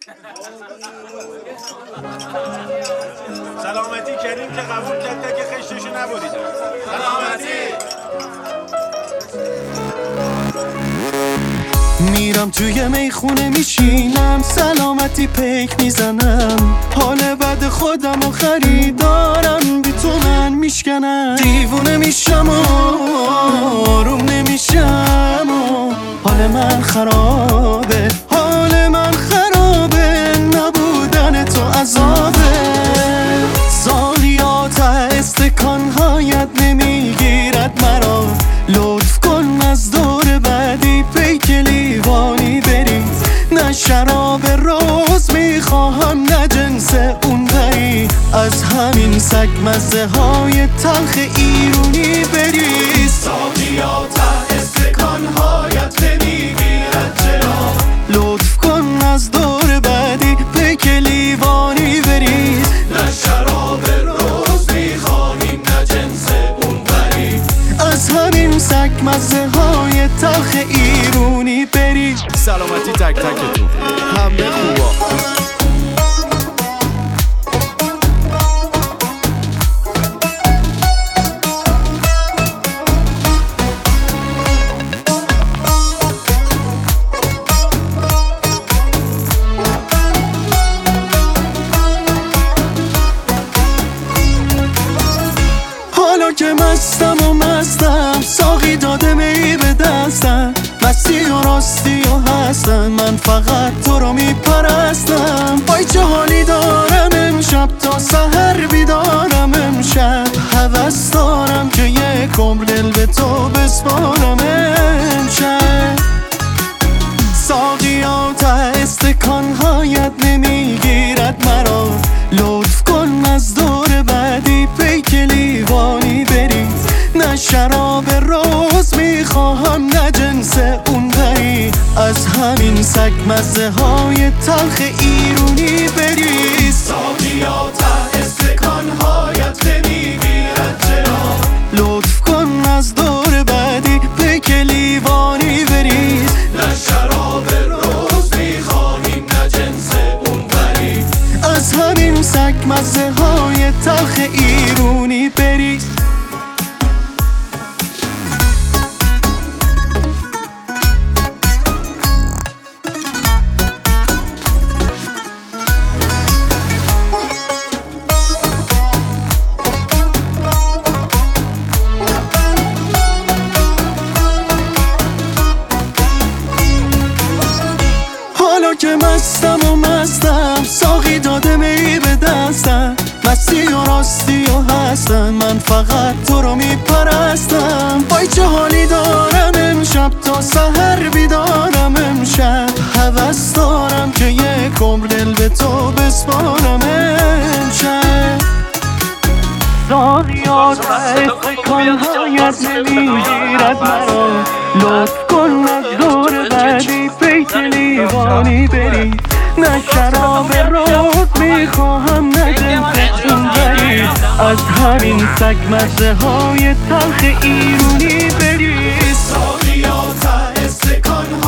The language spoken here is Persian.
سلامتی کریم که قبول کرده که خشتشو نبرید. سلامتی. میرم توی میخونه میشینم، سلامتی پیک میزنم، حال بد خودم و خریدارم بی تو من میشکنم. دیوونه میشم و آروم نمیشم و حال من خرابه، حال من خرابه، نبودن تو عذابه. سالیات استکانهایت نمیگیرد مرا، لطف کن از دور بعدی پیک لیوانی بری. نه شراب روز میخواهم نه جنس اون بری، از همین سگ مزه های تلخ ایرونی بری. ساقیات استکانهایت نمیگیرد چرا، لطف کن از دور بعدی پیک لیوانی بری. نه شراب روز میخواهیم نه جنس اون بری، از همین سگ مزه های تلخ ایرونی بری. سلامتی تک تکتون، همه خوبا. حالا که مستم ساقی داده می به دستم، مستی و راستی و هستم، من فقط تو رو میپرستم. وای چه حالی دارم امشب، تا سحر بیدارم امشب، هوس دارم که یک عمر دل به تو بسپارم امشب. ساقیات استکانهایت نمیگیرد مرا، لطف کن از دور بعدی پیک لیوانی بری. نه شراب روز میخواهم نه جنس اون بری، از همین سگ مزه های تلخ ایرونی بری. ساقیات استکانهایت نمیگیرد چرا، لطف کن از دور بعدی پیک لیوانی بری. نه شراب روز میخواهیم نه جنس اون بری، از همین سگ مزه های تلخ ایرونی بری. حالا که مستم ساقی داده می به دستم، مستی و راستی و هستم، من فقط تو رو میپرستم. وای چه حالی دارم امشب، تا سحر بیدارم امشب، هوس دارم که یک عمر دل به تو بسپارم امشب. ساقیات استکانهایت نمیگیرد مرا، لطف کن از دور بعدی پیک لیوانی بری. نه شراب روز میخواهم نه جنس اون بری، از همین سگ مزه های تلخ ایرونی بری. ساقیات استکانهایت